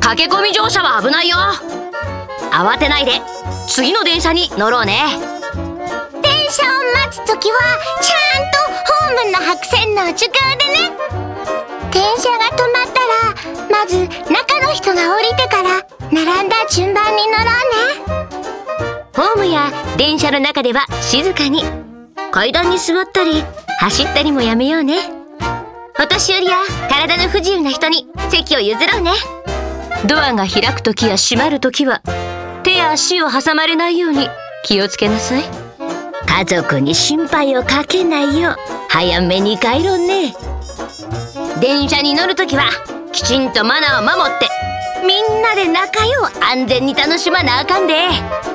駆け込み乗車は危ないよ。慌てないで次の電車に乗ろうね。 電車を待つときはちゃんとホームの白線の内側でね。電車が止まったらまず中の人が降りてから並んだ順番に乗ろうね。 ホームや電車の中では静かに、階段に座ったり走ったりもやめようね。お年寄りや体の不自由な人に席を譲ろうね。ドアが開くときや閉まるときは手や足を挟まれないように気をつけなさい。家族に心配をかけないよう早めに帰ろうね。電車に乗るときはきちんとマナーを守って、みんなで仲良う安全に楽しまなあかんで。